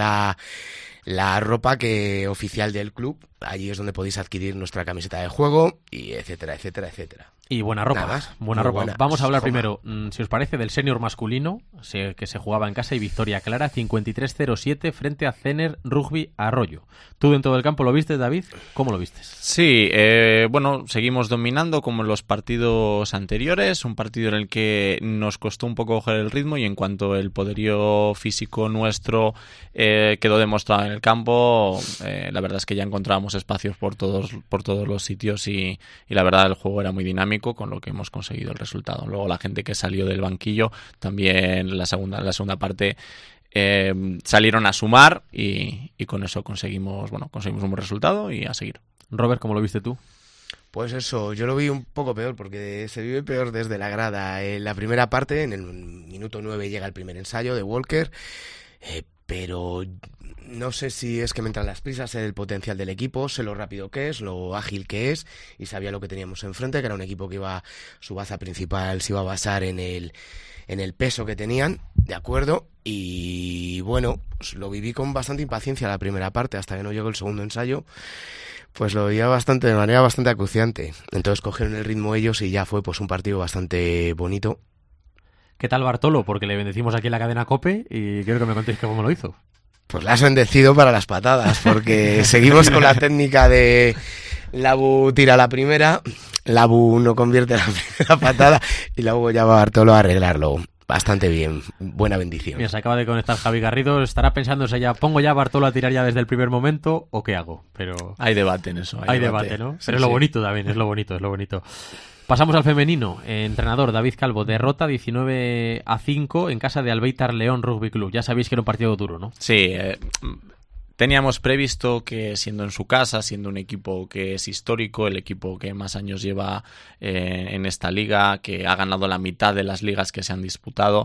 la ropa oficial del club. Allí es donde podéis adquirir nuestra camiseta de juego, y etcétera, etcétera, etcétera. Y buena ropa. Buena ropa. Vamos a hablar primero, si os parece, del senior masculino, que se jugaba en casa, y victoria clara, 53-07 frente a Cener Rugby Arroyo. ¿Tú dentro del campo lo viste, David? ¿Cómo lo viste? Sí, bueno, seguimos dominando como en los partidos anteriores, un partido en el que nos costó un poco coger el ritmo, y en cuanto el poderío físico nuestro quedó demostrado en el campo, la verdad es que ya encontrábamos espacios por todos los sitios, y la verdad el juego era muy dinámico, con lo que hemos conseguido el resultado. Luego la gente que salió del banquillo también la segunda parte salieron a sumar, y con eso conseguimos un buen resultado y a seguir. Robert, ¿cómo lo viste tú? Pues eso, yo lo vi un poco peor, porque se vive peor desde la grada. En la primera parte, en el minuto 9 llega el primer ensayo de Walker, pero no sé si es que me entran las prisas, sé el potencial del equipo, sé lo rápido que es, lo ágil que es, y sabía lo que teníamos enfrente, que era un equipo que su baza principal se iba a basar en el peso que tenían, de acuerdo, y bueno, pues lo viví con bastante impaciencia la primera parte, hasta que no llegó el segundo ensayo, pues lo veía de manera bastante acuciante. Entonces cogieron el ritmo ellos y ya fue pues un partido bastante bonito. ¿Qué tal Bartolo? Porque le bendecimos aquí en la cadena COPE y quiero que me contéis cómo lo hizo. Pues la has bendecido para las patadas, porque seguimos con la técnica de Labu tira la primera, Labu no convierte la primera patada y luego ya va Bartolo a arreglarlo. Bastante bien, buena bendición. Mira, se acaba de conectar Javi Garrido, estará pensándose ya, ¿pongo ya a Bartolo a tirar ya desde el primer momento o qué hago? Pero hay debate en eso. Hay debate, ¿no? Sí, pero es lo bonito también, es lo bonito. Pasamos al femenino. Entrenador David Calvo, derrota 19-5 en casa de Albeitar León Rugby Club. Ya sabéis que era un partido duro, ¿no? Sí, teníamos previsto que, siendo en su casa, siendo un equipo que es histórico, el equipo que más años lleva en esta liga, que ha ganado la mitad de las ligas que se han disputado,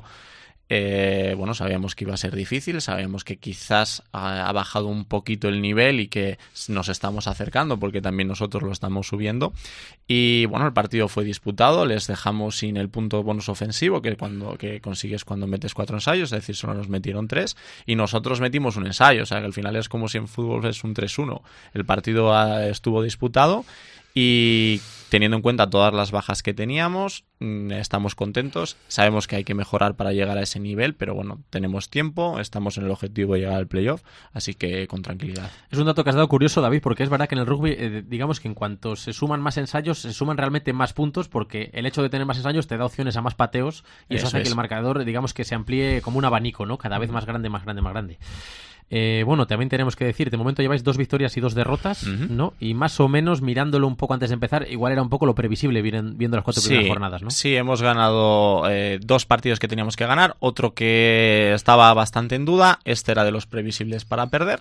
sabíamos que iba a ser difícil, sabíamos que quizás ha bajado un poquito el nivel y que nos estamos acercando, porque también nosotros lo estamos subiendo. Y bueno, el partido fue disputado, les dejamos sin el punto bonus ofensivo, que consigues cuando metes 4 ensayos, es decir, solo nos metieron 3, y nosotros metimos un ensayo, o sea que al final es como si en fútbol es un 3-1. El partido estuvo disputado, y teniendo en cuenta todas las bajas que teníamos, estamos contentos. Sabemos que hay que mejorar para llegar a ese nivel, pero bueno, tenemos tiempo, estamos en el objetivo de llegar al playoff, así que con tranquilidad. Es un dato que has dado curioso, David, porque es verdad que en el rugby, digamos que en cuanto se suman más ensayos, se suman realmente más puntos, porque el hecho de tener más ensayos te da opciones a más pateos, y eso hace que el marcador, digamos que se amplíe como un abanico, ¿no? Cada vez más grande, más grande, más grande. Bueno, también tenemos que decir, de momento lleváis 2 victorias y 2 derrotas, ¿no? Y más o menos, mirándolo un poco antes de empezar, igual era un poco lo previsible viendo las 4 primeras jornadas, ¿no? Sí, hemos ganado 2 partidos que teníamos que ganar, otro que estaba bastante en duda, este era de los previsibles para perder.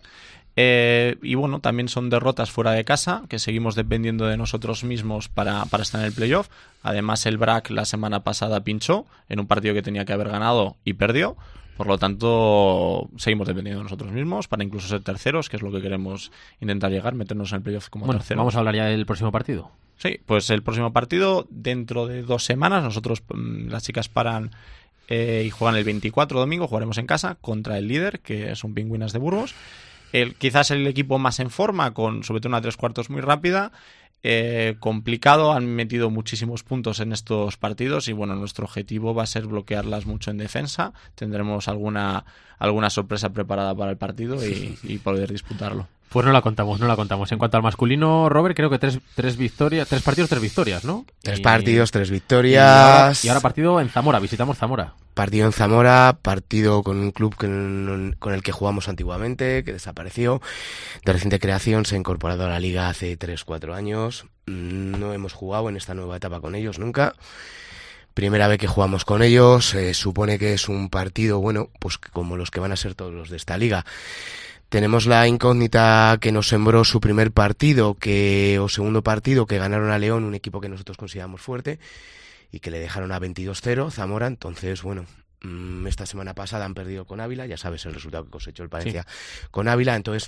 Y bueno, también son derrotas fuera de casa, que seguimos dependiendo de nosotros mismos para estar en el playoff. Además, el BRAC la semana pasada pinchó en un partido que tenía que haber ganado y perdió. Por lo tanto, seguimos dependiendo de nosotros mismos para incluso ser terceros, que es lo que queremos intentar llegar, meternos en el playoff como terceros. Vamos a hablar ya del próximo partido. Sí, pues el próximo partido, dentro de 2 semanas, nosotros, las chicas paran y juegan el 24 domingo, jugaremos en casa contra el líder, que son Pingüinas de Burgos. Quizás el equipo más en forma, con sobre todo una 3/4 muy rápida. Complicado, han metido muchísimos puntos en estos partidos y bueno, nuestro objetivo va a ser bloquearlas mucho en defensa. Tendremos alguna sorpresa preparada para el partido y poder disputarlo. Pues no la contamos. En cuanto al masculino, Robert, creo que 3 partidos, 3 victorias, ¿no? 3 partidos, 3 victorias. Y ahora partido en Zamora, visitamos Zamora. Partido en Zamora, partido con un club con el que jugamos antiguamente, que desapareció, de reciente creación, se ha incorporado a la liga hace 3-4 años. No hemos jugado en esta nueva etapa con ellos nunca. Primera vez que jugamos con ellos, supone que es un partido, bueno, pues como los que van a ser todos los de esta liga. Tenemos la incógnita que nos sembró su primer partido o segundo partido, que ganaron a León, un equipo que nosotros consideramos fuerte, y que le dejaron a 22-0 Zamora. Entonces, bueno, esta semana pasada han perdido con Ávila, ya sabes el resultado que cosechó el Palencia con Ávila, entonces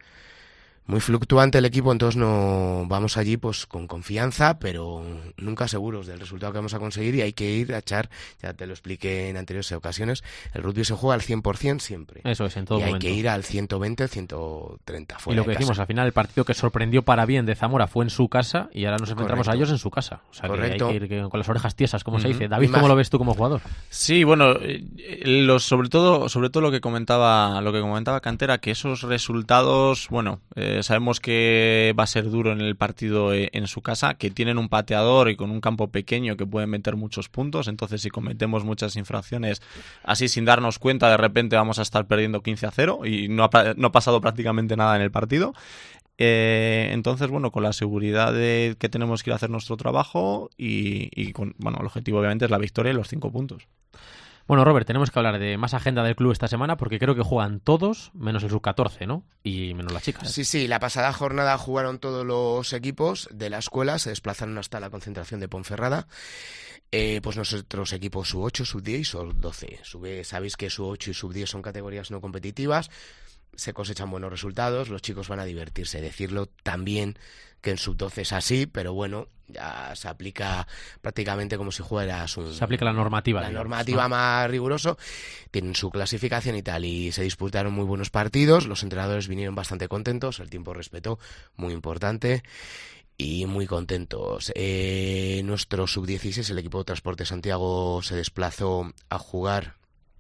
muy fluctuante el equipo, entonces no vamos allí pues con confianza, pero nunca seguros del resultado que vamos a conseguir, y hay que ir a echar, ya te lo expliqué en anteriores ocasiones, el rugby se juega al 100% siempre. Eso es, en todo momento. Y hay que ir al 120, 130 fuera. Y lo que decimos, al final el partido que sorprendió para bien de Zamora fue en su casa y ahora nos enfrentamos a ellos en su casa. O sea, que hay que ir con las orejas tiesas, como se dice. David, ¿cómo lo ves tú como jugador? Sí, bueno, sobre todo lo que comentaba Cantera, que esos resultados, bueno, sabemos que va a ser duro en el partido en su casa, que tienen un pateador y con un campo pequeño que pueden meter muchos puntos, entonces si cometemos muchas infracciones así sin darnos cuenta, de repente vamos a estar perdiendo 15-0 y no ha pasado prácticamente nada en el partido. Entonces, bueno, con la seguridad de que tenemos que ir a hacer nuestro trabajo y con, bueno, el objetivo obviamente es la victoria y los 5 puntos. Bueno, Robert, tenemos que hablar de más agenda del club esta semana porque creo que juegan todos, menos el sub-14, ¿no? Y menos las chicas. Sí, la pasada jornada jugaron todos los equipos de la escuela, se desplazaron hasta la concentración de Ponferrada. Pues nuestros equipos sub-8, sub-10 y sub-12. Sabéis que sub-8 y sub-10 son categorías no competitivas, se cosechan buenos resultados, los chicos van a divertirse. Decirlo también que en sub-12 es así, pero bueno, ya se aplica prácticamente como si fueras se aplica la normativa. La normativa, ¿no? Más riguroso. Tienen su clasificación y tal, y se disputaron muy buenos partidos, los entrenadores vinieron bastante contentos, el tiempo respetó, muy importante, y muy contentos. Nuestro sub-16, el equipo de Transporte Santiago, se desplazó a jugar...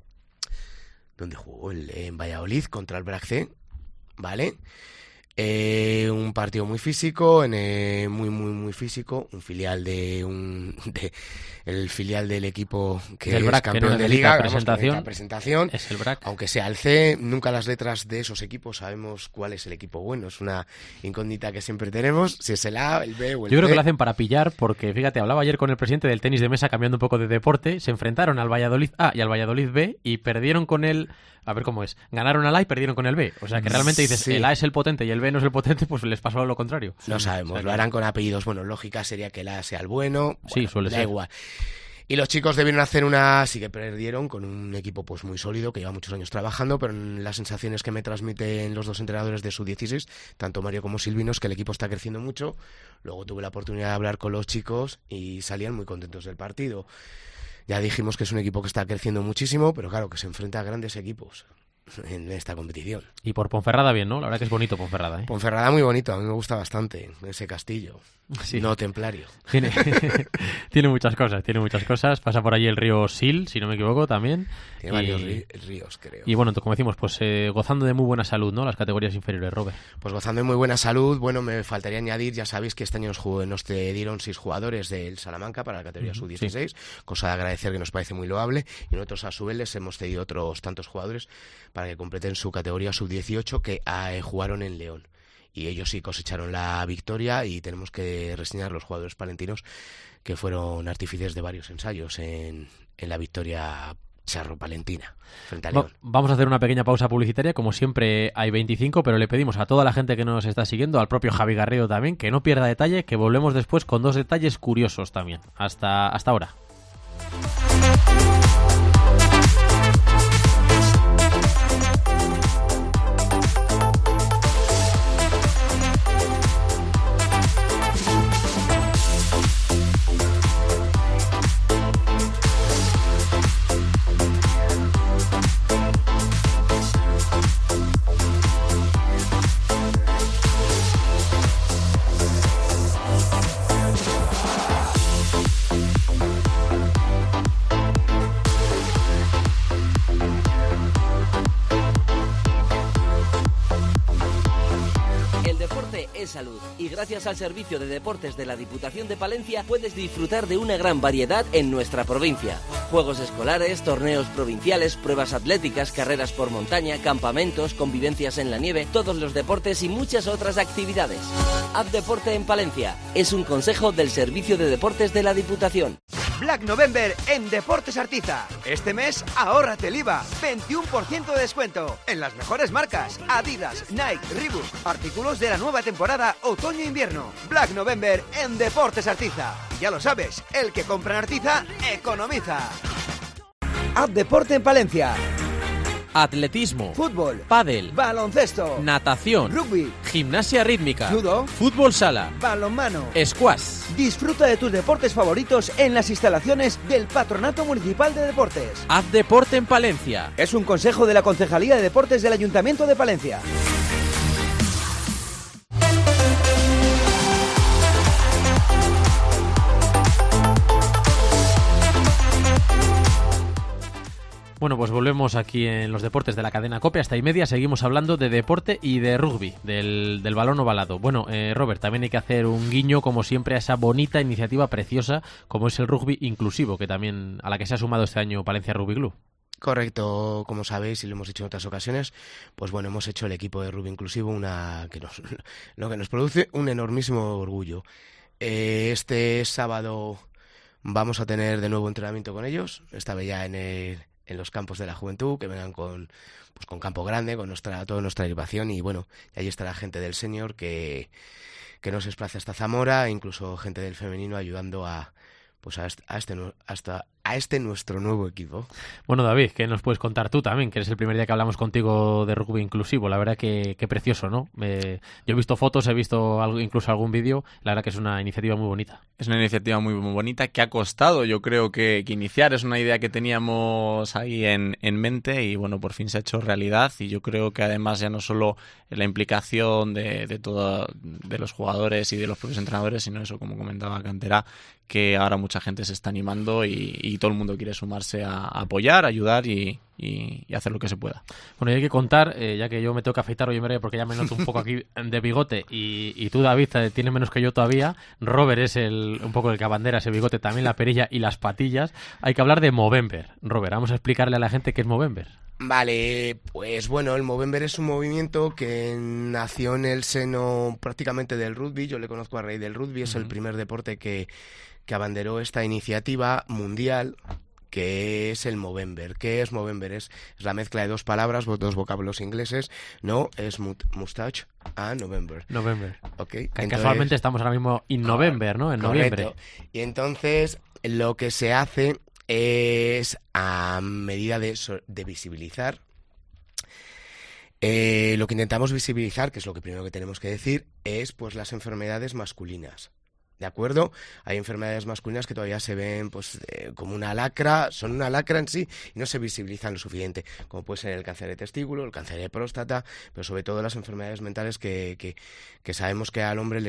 ¿Dónde jugó? En Valladolid contra el BRAC C, ¿vale? Un partido muy físico, muy físico, el filial del equipo que el BRAC, es campeón que de liga, presentación es el BRAC. Aunque sea el C, nunca las letras de esos equipos sabemos cuál es el equipo bueno, es una incógnita que siempre tenemos, si es el A, el B o el C. Yo creo que lo hacen para pillar, porque fíjate, hablaba ayer con el presidente del tenis de mesa, cambiando un poco de deporte, se enfrentaron al Valladolid A y al Valladolid B y perdieron con el... A ver cómo es. Ganaron al A y perdieron con el B. O sea, que realmente dices, el A es el potente y el B no es el potente, pues les pasó lo contrario. No sabemos, o sea, lo harán con apellidos. Bueno, lógica sería que el A sea el bueno. Sí, suele ser. Da igual. Y los chicos debieron hacer sí que perdieron con un equipo pues muy sólido, que lleva muchos años trabajando, pero en las sensaciones que me transmiten los dos entrenadores de sub-16, tanto Mario como Silvino, es que el equipo está creciendo mucho. Luego tuve la oportunidad de hablar con los chicos y salían muy contentos del partido. Ya dijimos que es un equipo que está creciendo muchísimo, pero claro, que se enfrenta a grandes equipos en esta competición. Y por Ponferrada bien, ¿no? La verdad que es bonito Ponferrada, ¿eh? Ponferrada muy bonito, a mí me gusta bastante ese castillo, no templario. Tiene muchas cosas, pasa por allí el río Sil, si no me equivoco, también. Tiene varios ríos, creo. Y bueno, como decimos, pues gozando de muy buena salud, ¿no? Las categorías inferiores, Robert. Pues gozando de muy buena salud. Bueno, me faltaría añadir, ya sabéis que este año nos dieron 6 jugadores del Salamanca para la categoría sub-16, cosa de agradecer, que nos parece muy loable, y nosotros a su vez les hemos cedido otros tantos jugadores para que completen su categoría sub-18 que jugaron en León. Y ellos sí cosecharon la victoria y tenemos que reseñar los jugadores palentinos que fueron artífices de varios ensayos en la victoria charro-palentina frente a León. Vamos a hacer una pequeña pausa publicitaria, como siempre hay 25, pero le pedimos a toda la gente que nos está siguiendo, al propio Javi Garrido también, que no pierda detalle, que volvemos después con 2 detalles curiosos también. Hasta ahora. Salud. Y gracias al Servicio de Deportes de la Diputación de Palencia puedes disfrutar de una gran variedad en nuestra provincia. Juegos escolares, torneos provinciales, pruebas atléticas, carreras por montaña, campamentos, convivencias en la nieve, todos los deportes y muchas otras actividades. Haz deporte en Palencia. Es un consejo del Servicio de Deportes de la Diputación. Black November en Deportes Artiza. Este mes ahórrate el IVA, 21% de descuento en las mejores marcas: Adidas, Nike, Reebok. Artículos de la nueva temporada otoño-invierno. Black November en Deportes Artiza. Ya lo sabes, el que compra en Artiza economiza. Haz deporte en Palencia. Atletismo, fútbol, pádel, baloncesto, natación, rugby, gimnasia rítmica, judo, fútbol sala, balonmano, squash. Disfruta de tus deportes favoritos en las instalaciones del Patronato Municipal de Deportes. Haz deporte en Palencia. Es un consejo de la Concejalía de Deportes del Ayuntamiento de Palencia. Bueno, pues volvemos aquí en los deportes de la cadena COPE hasta y media. Seguimos hablando de deporte y de rugby, del balón ovalado. Bueno, Robert, también hay que hacer un guiño, como siempre, a esa bonita iniciativa preciosa como es el rugby inclusivo, que también a la que se ha sumado este año Palencia Rugby Club. Correcto, como sabéis y lo hemos dicho en otras ocasiones, pues bueno, hemos hecho el equipo de rugby inclusivo lo que nos produce un enormísimo orgullo. Este sábado vamos a tener de nuevo entrenamiento con ellos, esta vez ya en los campos de la juventud, que vengan con campo grande, con toda nuestra equipación, y bueno, ahí estará gente del senior que nos desplaza hasta Zamora, e incluso gente del femenino ayudando a este nuestro nuevo equipo. Bueno, David, ¿qué nos puedes contar tú también? Que eres el primer día que hablamos contigo de rugby inclusivo. La verdad que precioso, ¿no? Yo he visto fotos, he visto incluso algún vídeo. La verdad que es una iniciativa muy bonita. Es una iniciativa muy, muy bonita que ha costado, yo creo, que iniciar. Es una idea que teníamos ahí en mente y, bueno, por fin se ha hecho realidad. Y yo creo que además ya no solo la implicación de los jugadores y de los propios entrenadores, sino eso, como comentaba Cantera, que ahora mucha gente se está animando y todo el mundo quiere sumarse a apoyar, ayudar y hacer lo que se pueda. Bueno, y hay que contar, ya que yo me tengo que afeitar hoy en breve porque ya me noto un poco aquí de bigote y tú, David, tienes menos que yo todavía. Robert es un poco el que abandera ese bigote, también la perilla y las patillas. Hay que hablar de Movember. Robert, vamos a explicarle a la gente qué es Movember. Vale, pues bueno, el Movember es un movimiento que nació en el seno prácticamente del rugby. Yo le conozco a raíz del rugby, es el primer deporte que abanderó esta iniciativa mundial, que es el Movember. ¿Qué es Movember? Es la mezcla de dos palabras, dos vocablos ingleses, ¿no? Es mustache a November. November. Ok. Casualmente estamos ahora mismo en November, ¿no? En noviembre. Y entonces lo que se hace es, a medida de visibilizar, lo que intentamos visibilizar, que es lo que primero que tenemos que decir, es pues las enfermedades masculinas. ¿De acuerdo? Hay enfermedades masculinas que todavía se ven como una lacra, son una lacra en sí y no se visibilizan lo suficiente, como puede ser el cáncer de testículo, el cáncer de próstata, pero sobre todo las enfermedades mentales que sabemos que al hombre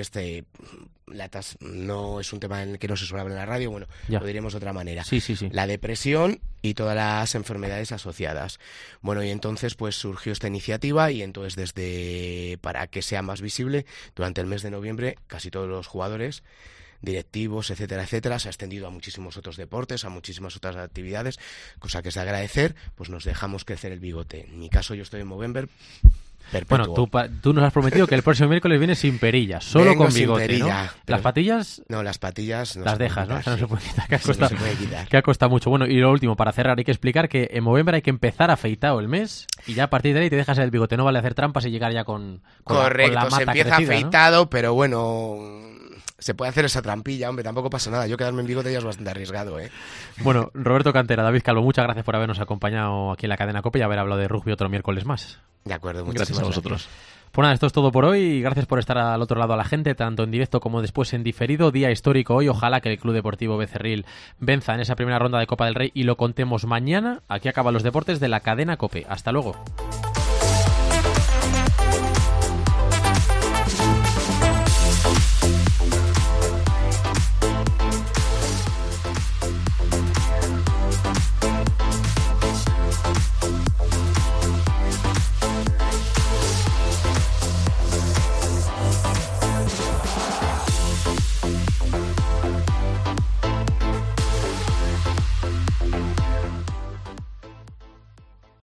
no es un tema en el que no se suele hablar en la radio, bueno, ya lo diremos de otra manera. Sí. La depresión y todas las enfermedades asociadas. Bueno, y entonces pues surgió esta iniciativa y entonces para que sea más visible, durante el mes de noviembre casi todos los jugadores directivos, etcétera, etcétera. Se ha extendido a muchísimos otros deportes, a muchísimas otras actividades, cosa que es de agradecer, pues nos dejamos crecer el bigote. En mi caso yo estoy en Movember perpetuo. Bueno, tú nos has prometido que el próximo miércoles vienes sin perillas, solo vengo con bigote, sin perilla, ¿no? ¿Las patillas? No, las patillas las dejas, ¿no? O sea, no se puede quitar, quitar. Que ha costado mucho. Bueno, y lo último, para cerrar, hay que explicar que en Movember hay que empezar afeitado el mes y ya a partir de ahí te dejas el bigote. No vale hacer trampas y llegar ya con Correcto, la mata se empieza crecida, afeitado, ¿no? pero bueno, se puede hacer esa trampilla, hombre, tampoco pasa nada. Yo quedarme en bigote ya es bastante arriesgado, ¿eh? Bueno, Roberto Cantera, David Calvo, muchas gracias por habernos acompañado aquí en la cadena COPE y haber hablado de rugby otro miércoles más. De acuerdo, gracias a vosotros. Gracias. Pues nada, esto es todo por hoy y gracias por estar al otro lado a la gente, tanto en directo como después en diferido. Día histórico hoy, ojalá que el Club Deportivo Becerril venza en esa primera ronda de Copa del Rey y lo contemos mañana. Aquí acaban los deportes de la cadena COPE. Hasta luego.